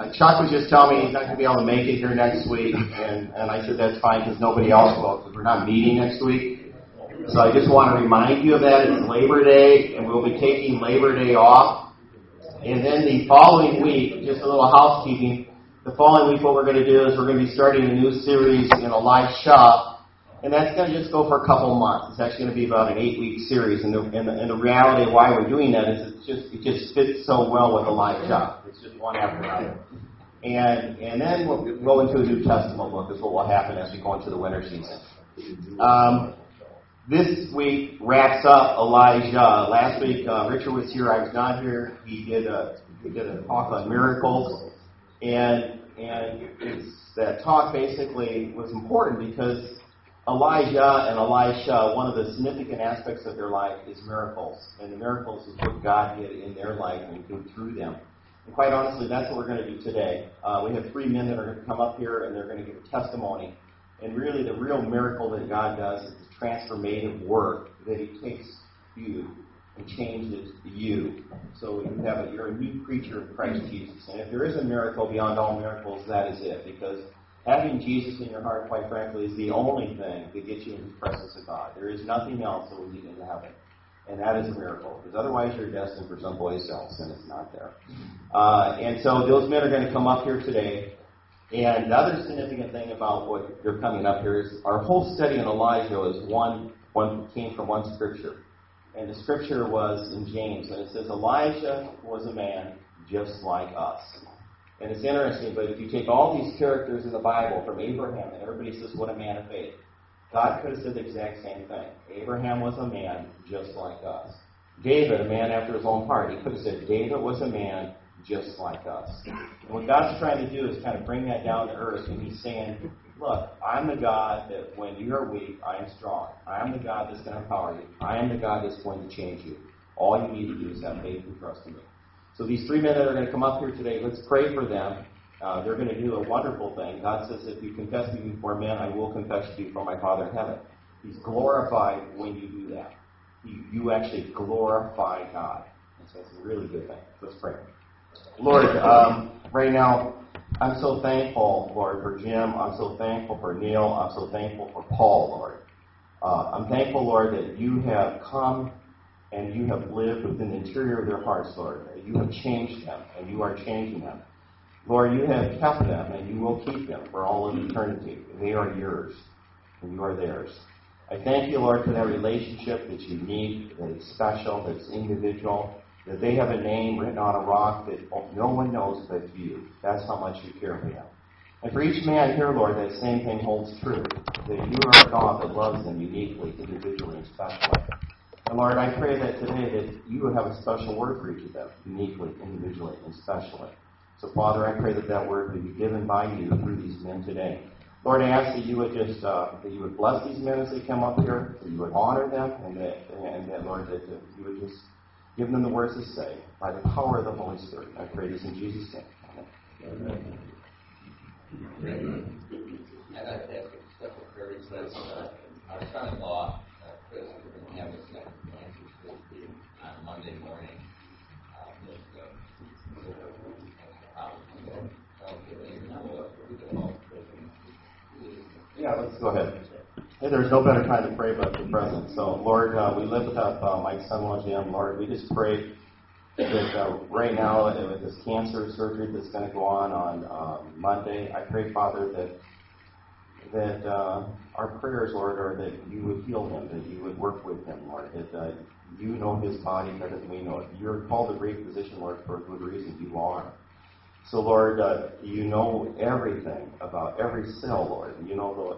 Chuck was just telling me he's not going to be able to make it here next week, and I said that's fine because nobody else will, because we're not meeting next week. So I just want to remind you of that. It's Labor Day, and we'll be taking Labor Day off. And then the following week, just a little housekeeping, the following week what we're going to do is we're going to be starting a new series in Elisha. And that's going to just go for a couple months. It's actually going to be about an 8-week series. And the reality of why we're doing that is it just fits so well with Elijah. It's just one after another. And then we'll go into a New Testament book is what will happen as we go into the winter season. This week wraps up Elijah. Last week Richard was here. I was not here. He did a talk on miracles. And that talk basically was important because Elijah and Elisha, one of the significant aspects of their life is miracles. And the miracles is what God did in their life and through them. And quite honestly, that's what we're going to do today. We have 3 men that are going to come up here and they're going to give a testimony. And really the real miracle that God does is the transformative work that He takes you and changes you. So you're a new creature in Christ Jesus. And if there is a miracle beyond all miracles, that is it. Because having Jesus in your heart, quite frankly, is the only thing that gets you into the presence of God. There is nothing else that will lead into heaven. And that is a miracle. Because otherwise you're destined for someplace else, and it's not there. And so those men are going to come up here today. And the other significant thing about what they're coming up here is our whole study in Elijah is one came from one scripture. And the scripture was in James. And it says, Elijah was a man just like us. And it's interesting, but if you take all these characters in the Bible from Abraham, and everybody says, what a man of faith. God could have said the exact same thing. Abraham was a man just like us. David, a man after his own heart. He could have said, David was a man just like us. And what God's trying to do is kind of bring that down to earth. And He's saying, look, I'm the God that when you're weak, I am strong. I am the God that's going to empower you. I am the God that's going to change you. All you need to do is have faith and trust in me. So these 3 men that are going to come up here today, let's pray for them. They're going to do a wonderful thing. God says, if you confess me before men, I will confess you before my Father in heaven. He's glorified when you do that. You actually glorify God. And so it's a really good thing. Let's pray. Lord, right now, I'm so thankful, Lord, for Jim. I'm so thankful for Neil. I'm so thankful for Paul, Lord. I'm thankful, Lord, that you have come and you have lived within the interior of their hearts, Lord. You have changed them, and you are changing them. Lord, you have kept them, and you will keep them for all of eternity. They are yours, and you are theirs. I thank you, Lord, for that relationship that's unique, that is special, that's individual, that they have a name written on a rock that no one knows but you. That's how much you care for them. And for each man here, Lord, that same thing holds true, that you are a God that loves them uniquely, individually, and specially. And Lord, I pray that today that you would have a special word for each of them, uniquely, individually, and specially. So, Father, I pray that that word would be given by you through these men today. Lord, I ask that you would just that you would bless these men as they come up here, that you would honor them, and that Lord, that you would just give them the words to say by the power of the Holy Spirit. I pray this in Jesus' name. Amen. I'd like to ask a couple of prayer requests. Our son-in-law, Chris, we're going to have his cancer surgery on Monday morning. Yeah, let's go ahead. Hey, there's no better time to pray but the present. So, Lord, we lift up Mike's son-in-law, Jim. Lord, we just pray that right now, with this cancer surgery that's going to go on Monday, I pray, Father, that our prayers, Lord, are that you would heal him, that you would work with him, Lord, that you know his body better than we know it. You're called a great physician, Lord, for a good reason. You are. So, Lord, you know everything about every cell, Lord. You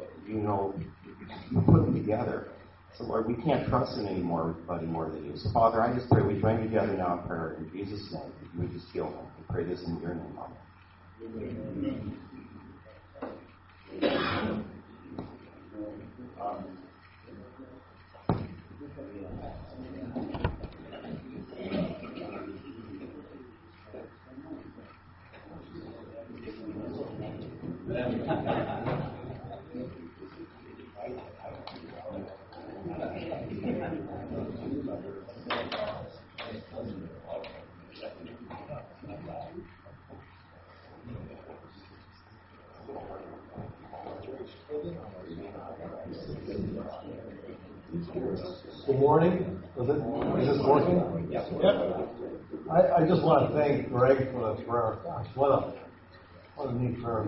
put them together. So, Lord, we can't trust in anybody more than you. So, Father, I just pray we join together now in prayer in Jesus' name. That you would just heal them. We pray this in your name, Amen. Good morning. Is this working? Yep. I just want to thank Greg for the prayer. Gosh, what a neat prayer.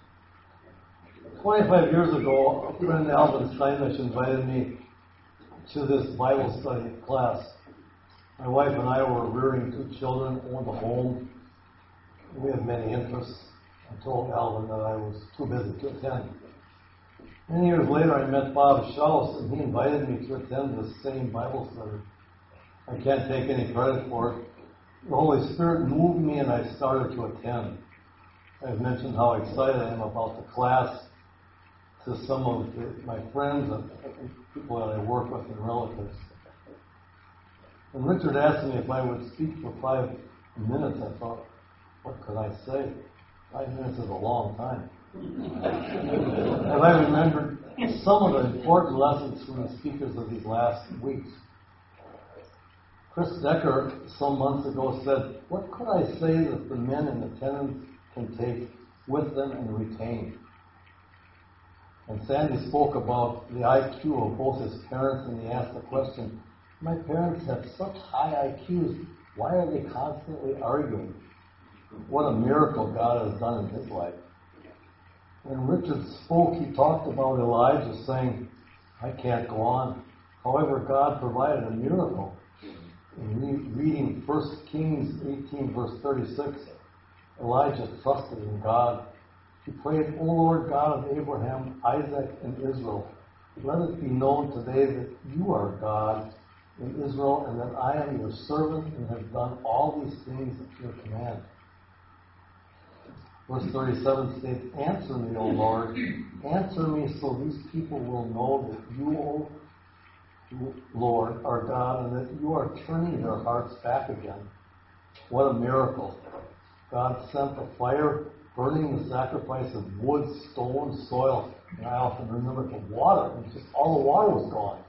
25 years ago, a friend, Alvin Steinish, invited me to this Bible study class. My wife and I were rearing 2 children, owned a home. We had many interests. I told Alvin that I was too busy to attend. Many years later, I met Bob Schaus, and he invited me to attend this same Bible study. I can't take any credit for it. The Holy Spirit moved me, and I started to attend. I've mentioned how excited I am about the class to some of my friends and people that I work with and relatives. When Richard asked me if I would speak for 5 minutes, I thought, what could I say? 5 minutes is a long time. And I remembered some of the important lessons from the speakers of these last weeks. Chris Decker, some months ago, said, what could I say that the men in attendance can take with them and retain? And Sandy spoke about the IQ of both his parents, and he asked the question, my parents have such high IQs, why are they constantly arguing? What a miracle God has done in his life. When Richard spoke, he talked about Elijah saying, I can't go on. However, God provided a miracle. In reading 1 Kings 18, verse 36, Elijah trusted in God. He prayed, O Lord God of Abraham, Isaac, and Israel, let it be known today that you are God in Israel, and that I am your servant and have done all these things at your command. Verse 37 states, answer me, O Lord, answer me so these people will know that you, O Lord, are God, and that you are turning their hearts back again. What a miracle. God sent a fire, burning the sacrifice of wood, stone, soil, and I often remember the water. It was just all the water was gone.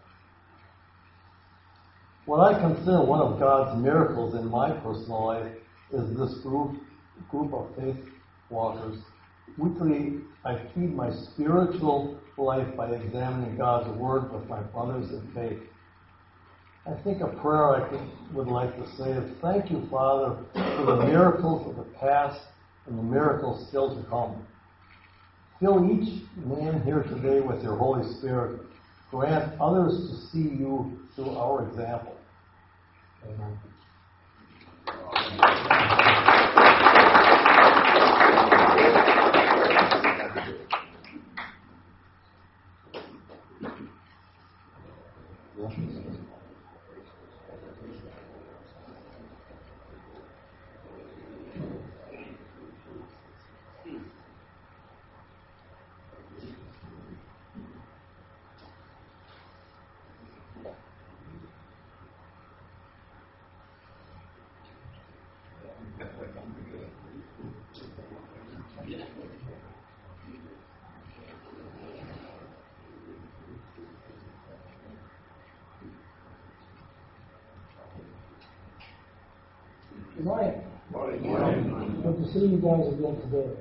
What I consider one of God's miracles in my personal life is this group of faith walkers. Weekly, I feed my spiritual life by examining God's Word with my brothers in faith. I think a prayer would like to say is, thank you, Father, for the miracles of the past and the miracles still to come. Fill each man here today with your Holy Spirit. Grant others to see you through our example. Amen. Good morning. Good to see you guys again today.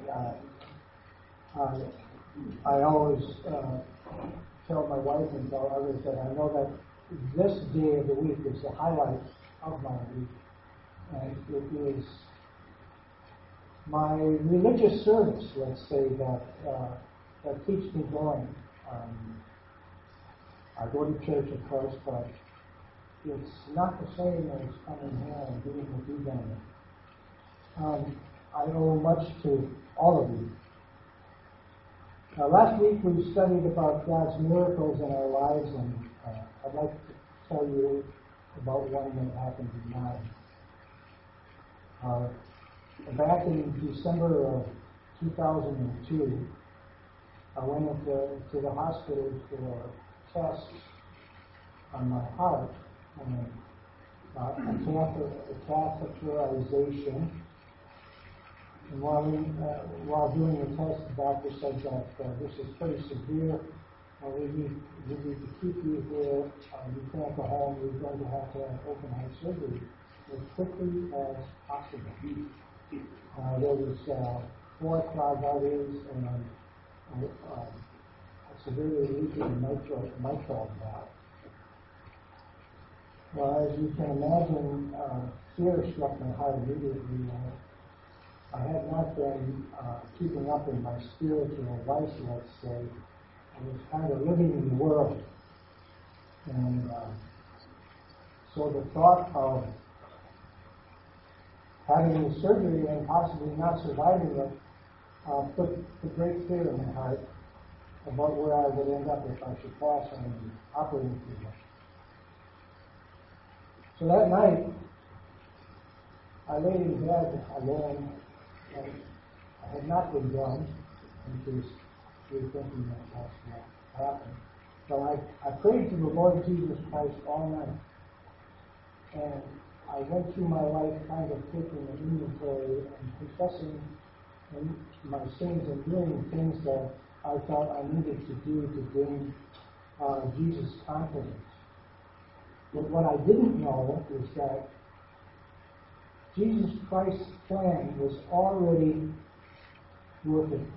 I always tell my wife and tell others that I know that this day of the week is the highlight of my week. And it is my religious service, let's say, that keeps me going. I go to church, of course, but it's not the same as coming here and being with you guys. I owe much to all of you. Last week we studied about God's miracles in our lives, and I'd like to tell you about one that happened in mine. Back in December of 2002, I went into the hospital for tests on my heart, and a catheterization. And while doing the test, the doctor said that this is pretty severe. We need to keep you here. You can't go home. You're going to have open heart surgery as quickly as possible. There was 4 clogged arteries and severely leaking mitral valve. Well, as you can imagine, fear struck my heart immediately. I had not been keeping up in my spiritual life, let's say. I was kind of living in the world. And so the thought of having the surgery and possibly not surviving it put great fear in my heart about where I would end up if I should pass on the operating table. So that night, I lay in bed alone, and I had not been drunk, in case you're thinking that that's what happened. So I prayed to the Lord Jesus Christ all night. And I went through my life kind of taking an inventory and confessing my sins and doing things that I thought I needed to do to bring Jesus confidence. But what I didn't know is that Jesus Christ's plan was already working.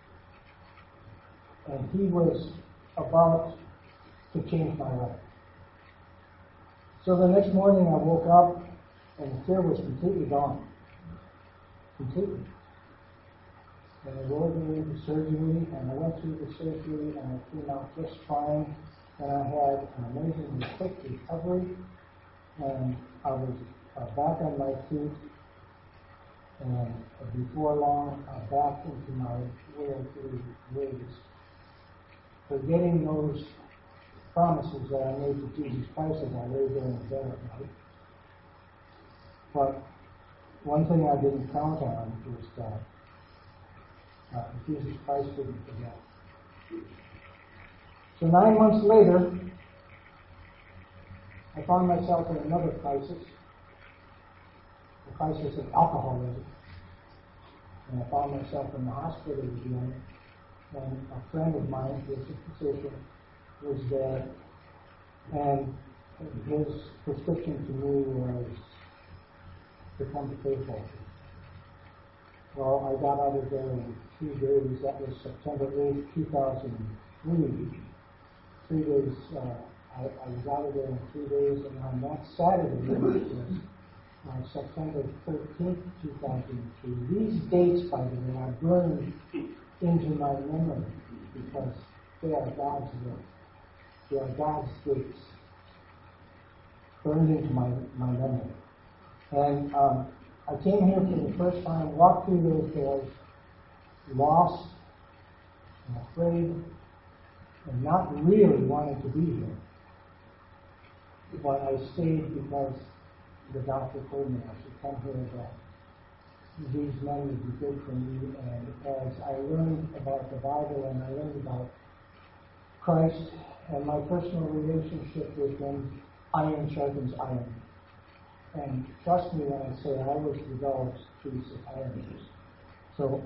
And he was about to change my life. So the next morning I woke up and the fear was completely gone. Completely. And they rolled me into surgery, and I went through the surgery, and I came out just fine. And I had an amazingly quick recovery, and I was back on my feet, and before long, back into my worldly ways, forgetting those promises that I made to Jesus Christ as I lay there in bed at night. But one thing I didn't count on was that Jesus Christ didn't forget. So 9 months later, I found myself in another crisis, the crisis of alcoholism. And I found myself in the hospital again, and a friend of mine, who was a physician, was there, and his prescription to me was to come to faithful. Well, I got out of there in 3 days. That was September 8th, 2003. 3 days, I was out of there in 3 days, and on that Saturday, which was September 13th, 2003. These dates, by the way, are burned into my memory because they are God's will. They are God's dates burned into my memory. And I came here for the first time, walked through those doors, lost and afraid, and not really wanting to be here. But I stayed because the doctor told me I should come here, that these men would be good for me. And as I learned about the Bible and I learned about Christ and my personal relationship with him, iron sharpens iron. And trust me when I say I was the dog's piece of iron. So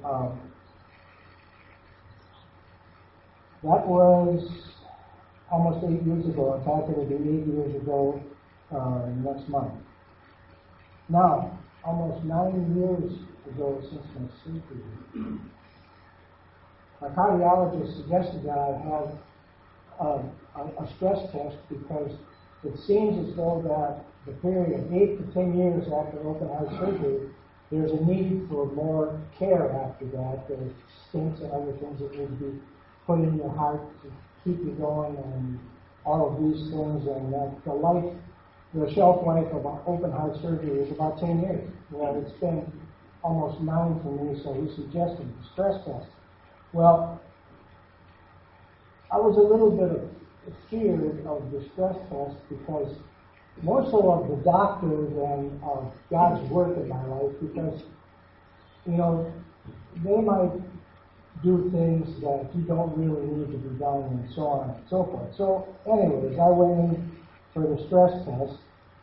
that was almost 8 years ago. In fact, it will be 8 years ago next month. Now, almost 9 years ago since my surgery, my cardiologist suggested that I have a stress test because it seems as though that the period 8 to 10 years after open heart surgery, there's a need for more care after that. There's stents and other things that need to be put in your heart to keep you going, and all of these things, and that the shelf life of open heart surgery is about 10 years. Well, it's been almost 9 for me, so he suggested the stress test. Well, I was a little bit feared of the stress test because more so of the doctor than of God's work in my life, because, they might do things that you don't really need to be done, and so on and so forth. So, anyways, I went in for the stress test,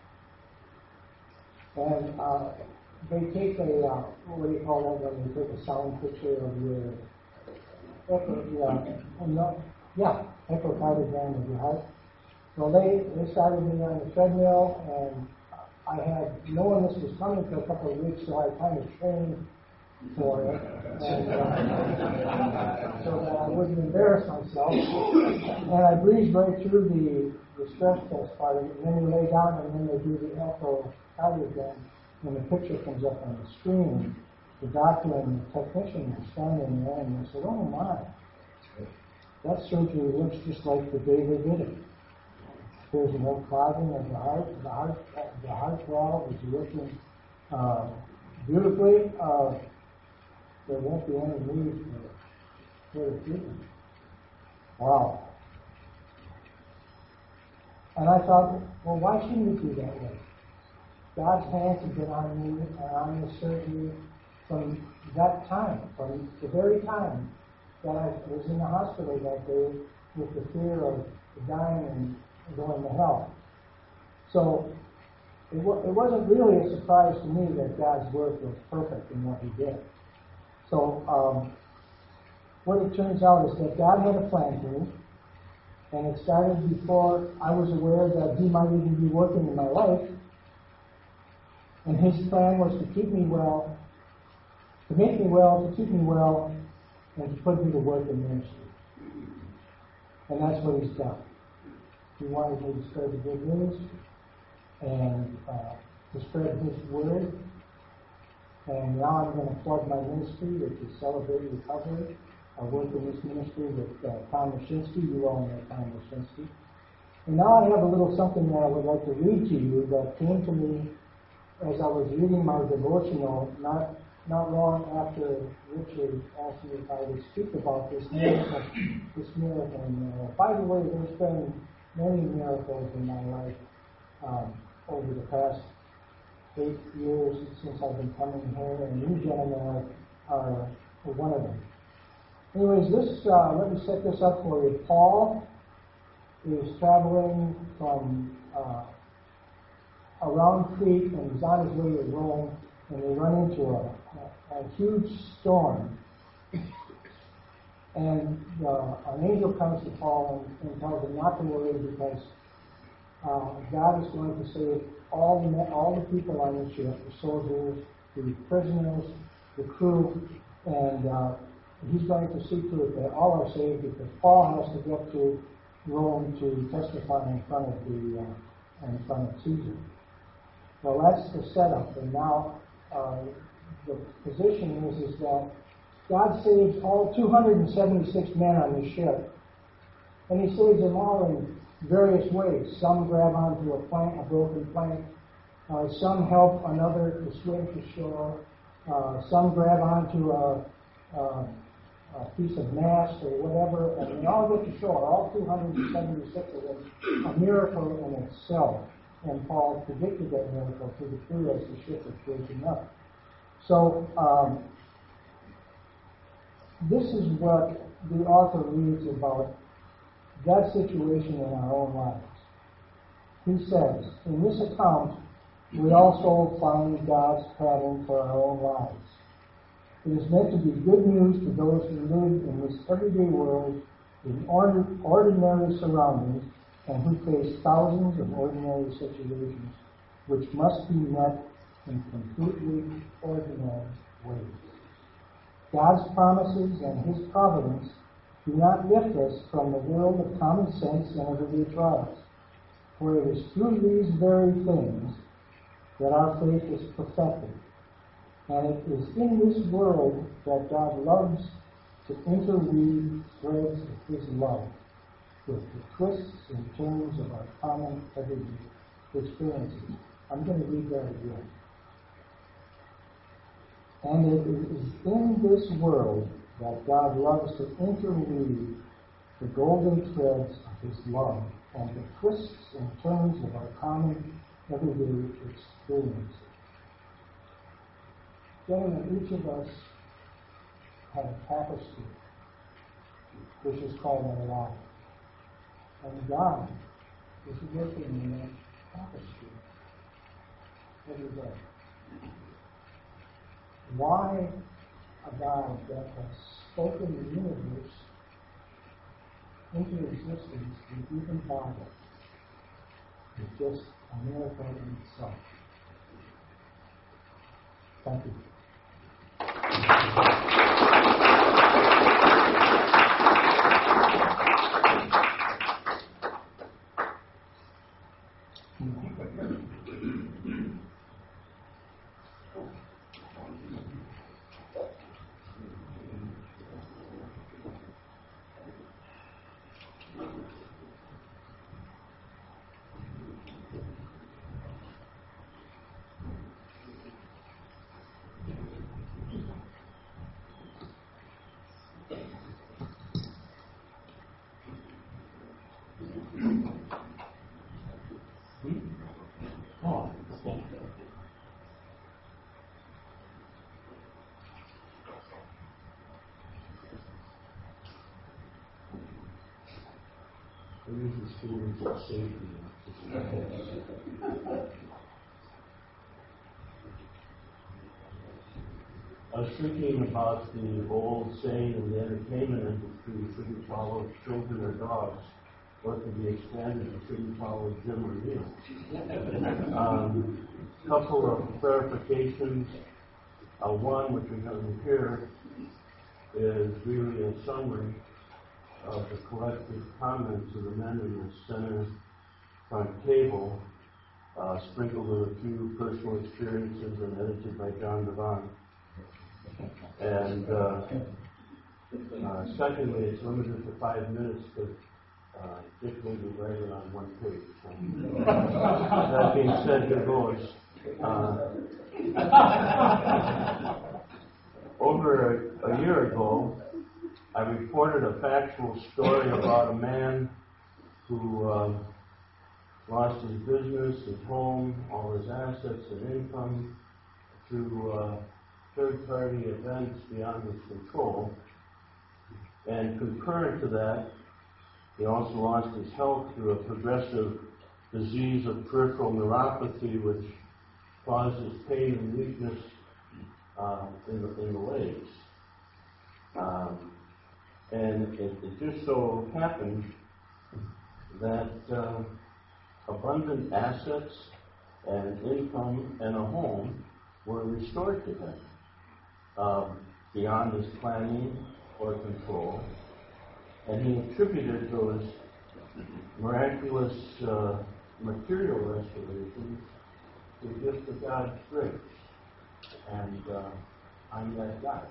and they take what do you call that when they take a sound picture of your echocardiogram of your heart. Well, they started me on the treadmill, and I had known this was coming for a couple of weeks, so I kind of trained for it, and, so that I wouldn't embarrass myself. And I breezed right through the stress test part of it, and then you lay down and then they do the echocardiogram, and the picture comes up on the screen. The doctor and the technician were standing there and they said, "Oh my, that surgery looks just like the day they did it. There's no clogging of the heart. The heart valve is working beautifully. There won't be any need for further treatment." Wow. And I thought, well, why shouldn't it be that way? God's hands have been on me and on the surgery from that time, from the very time that I was in the hospital that day with the fear of dying and going to hell. So it wasn't really a surprise to me that God's work was perfect in what He did. So what it turns out is that God had a plan for me, and it started before I was aware that He might even be working in my life. And His plan was to keep me well, to make me well, to keep me well, and to put me to work in ministry. And that's what He's done. He wanted me to spread the good news and to spread His word. And now I'm going to plug my ministry, which is Celebrate Recovery. I work in this ministry with Tom Mashinsky. You all know Tom Mashinsky. And now I have a little something that I would like to read to you that came to me as I was reading my devotional not long after Richard asked me if I would speak about this miracle. And by the way, there's been many miracles in my life over the past 8 years since I've been coming here, and you gentlemen are one of them. Anyways, let me set this up for you. Paul is traveling from around Crete, and he's on his way to Rome, and they run into a huge storm. And an angel comes to Paul and tells him not to worry because God is going to save all the people on the ship, the soldiers, the prisoners, the crew, and He's going to see to it that all are saved because Paul has to get to Rome to testify in front of Caesar. Well, that's the setup, and now the position is that God saves all 276 men on the ship, and He saves them all in various ways. Some grab onto a broken plank. Some help another to swim to shore. Some grab onto a piece of mast or whatever, and they all get to shore. All 276 of them, a miracle in itself. And Paul predicted that miracle to the crew as the ship was breaking up. So this is what the author reads about that situation in our own lives. He says, in this account, we also find God's pattern for our own lives. It is meant to be good news to those who live in this everyday world in ordinary surroundings and who face thousands of ordinary situations which must be met in completely ordinary ways. God's promises and His providence do not lift us from the world of common sense and everyday trials, for it is through these very things that our faith is perfected. And it is in this world that God loves to interweave threads of His love with the twists and turns of our common everyday experiences. I'm going to read that again. And it is in this world that God loves to interweave the golden threads of His love and the twists and turns of our common everyday experiences. Gentlemen, each of us have a tapestry, which is called our life. And God is working in that tapestry every day. Why a God that has spoken the universe into existence and even bother is just a miracle in itself. Thank you. It uses feelings of safety. I was thinking about the old saying in the entertainment industry, you shouldn't follow children or dogs, or to be expanded, you shouldn't follow Jim or Neil. Couple of clarifications. One, which we're going to hear, is really a summary of the collective comments of the men in the center front table, sprinkled with a few personal experiences and edited by John Devon. And secondly, it's limited to 5 minutes, but Dick may be writing on one page. So, that being said, here goes. Over a year ago, I reported a factual story about a man who lost his business, his home, all his assets and income through third-party events beyond his control. And concurrent to that, he also lost his health through a progressive disease of peripheral neuropathy, which causes pain and weakness in the legs. And it just so happened that abundant assets and income and a home were restored to him beyond his planning or control. And he attributed those miraculous material restorations to the gift of God's grace. And I'm that guy.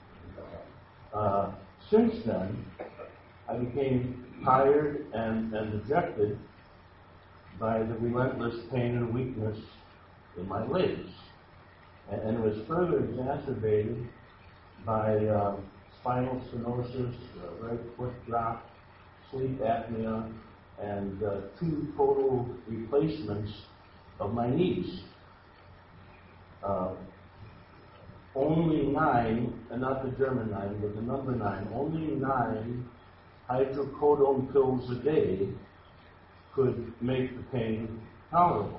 Since then, I became tired and dejected by the relentless pain and weakness in my legs. And it was further exacerbated by spinal stenosis, right foot drop, sleep apnea, and 2 total replacements of my knees. Only 9, and not the German 9, but the number 9, only 9 hydrocodone pills a day could make the pain tolerable.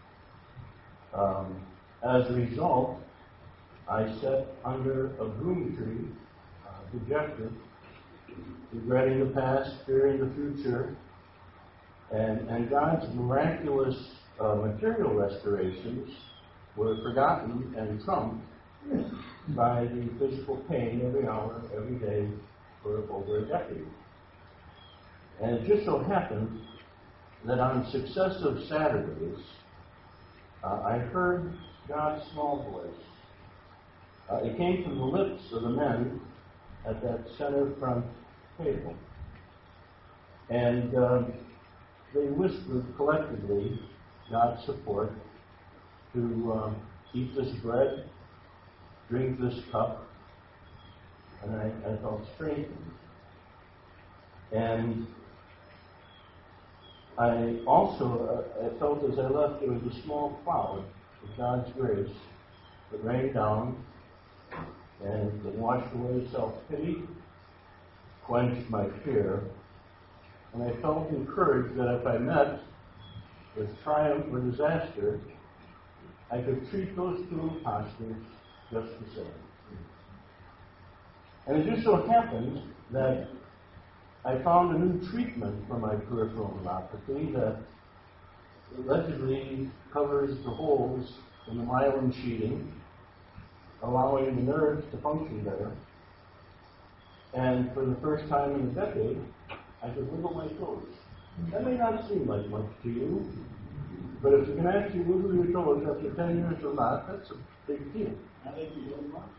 As a result, I sat under a broom tree, dejected, regretting the past, fearing the future, and God's miraculous material restorations were forgotten and trumped by the physical pain every hour, every day, for over a decade. And it just so happened that on successive Saturdays, I heard God's small voice. It came from the lips of the men at that center front table. And they whispered collectively God's support to eat this bread, drink this cup, and I felt strengthened. And I also I felt as I left there was a small cloud of God's grace that rained down and that washed away self-pity, quenched my fear, and I felt encouraged that if I met with triumph or disaster, I could treat those 2 imposters just the same. And it just so happened that I found a new treatment for my peripheral neuropathy that allegedly covers the holes in the myelin sheathing, allowing the nerves to function better. And for the first time in a decade, I could wiggle my toes. That may not seem like much to you, but if you can actually wiggle your toes after 10 years or not, that's a big deal. I think you don't mind.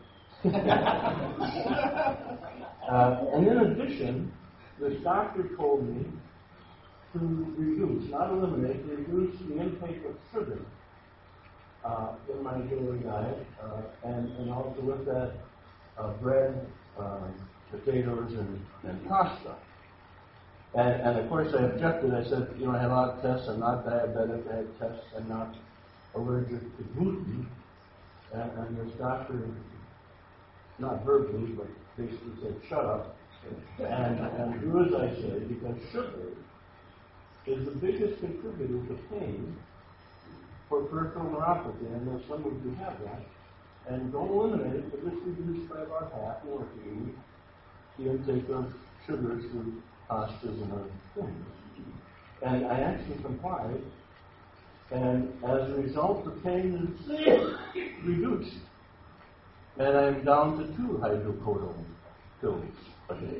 And in addition, this doctor told me to reduce, not eliminate, reduce the intake of sugar in my daily diet, and also with that bread, potatoes, and pasta. And of course I objected. I said, I had a lot of tests. I'm not diabetic. I had tests. I'm not allergic to gluten. And this doctor, not verbally, but basically said, shut up, and do as I say, because sugar is the biggest contributor to pain for peripheral neuropathy. I know some of you have that. And don't eliminate it, but just reduce by about half morphine, the intake of sugars through pastas and other things. And I actually complied, and as a result, the pain is reduced. And I'm down to 2 hydrocodone pills a day.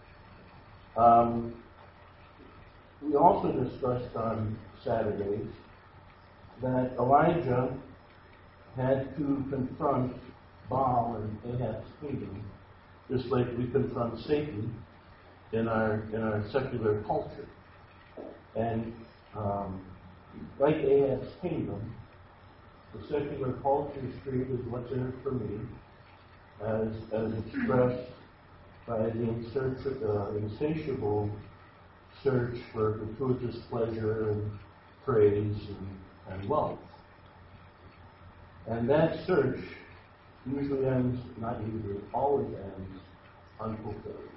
We also discussed on Saturdays that Elijah had to confront Baal and Ahab's kingdom, just like we confront Satan in our secular culture. And like Ahab's kingdom, the secular culture is treated what's in it for me, as expressed by the insatiable search for gratuitous pleasure and praise and wealth. And that search usually ends, not usually, always ends unfulfilled.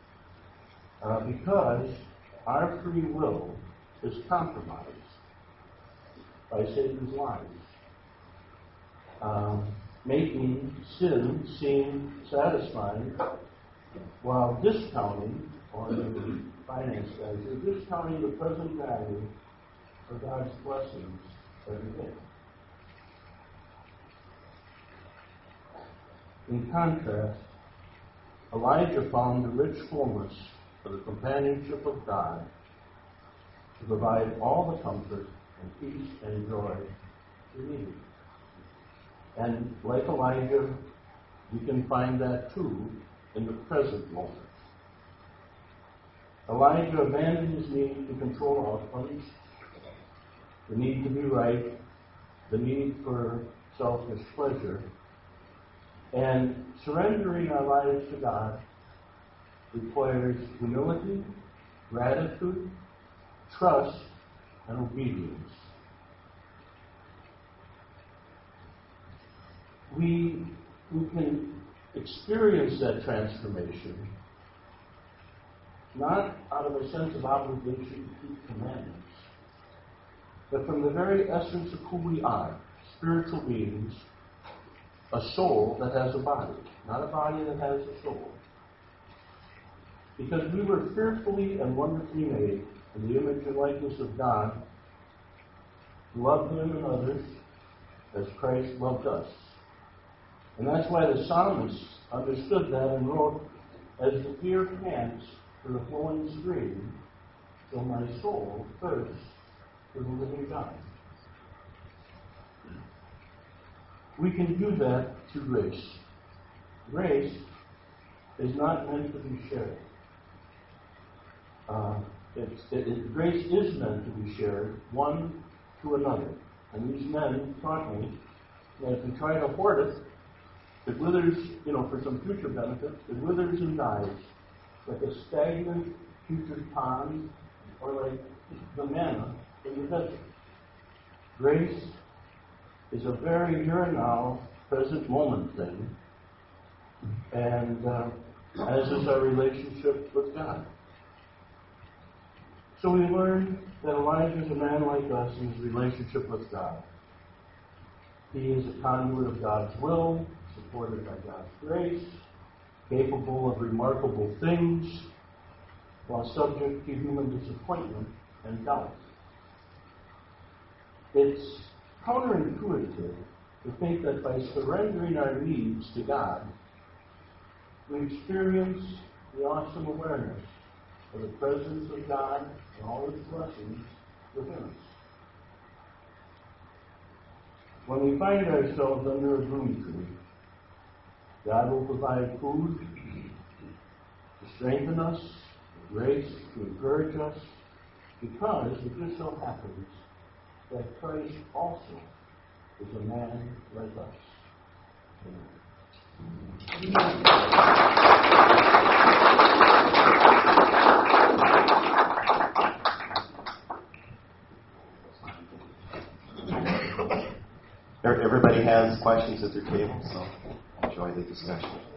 Because our free will is compromised by Satan's lies, making sin seem satisfying while discounting, or the finance guys are discounting the present value of God's blessings every day. In contrast, Elijah found the rich fullness of the companionship of God to provide all the comfort and peace and joy he needed. And like Elijah, we can find that too in the present moment. Elijah abandoned his need to control outcomes, the need to be right, the need for selfish pleasure, and surrendering our lives to God requires humility, gratitude, trust, and obedience. We can experience that transformation not out of a sense of obligation to keep commandments, but from the very essence of who we are, spiritual beings, a soul that has a body, not a body that has a soul. Because we were fearfully and wonderfully made in the image and likeness of God, who loved Him and others as Christ loved us. And that's why the psalmist understood that and wrote, "As the deer pants for the flowing stream, so my soul thirsts for the living God." We can do that through grace. Grace is not meant to be shared. Grace is meant to be shared one to another. And these men taught me that if you try to hoard it, it withers, for some future benefit, it withers and dies like a stagnant future pond or like the manna in the desert. Grace is a very here and now, present moment thing, and as is our relationship with God. So we learn that Elijah is a man like us in his relationship with God. He is a conduit of God's will, supported by God's grace, capable of remarkable things, while subject to human disappointment and doubt. It's counterintuitive to think that by surrendering our needs to God, we experience the awesome awareness of the presence of God and all His blessings within us. When we find ourselves under a broom tree, God will provide food to strengthen us, grace to encourage us, because it just so happens that Christ also is a man like us. Everybody has questions at their table, so enjoy the discussion.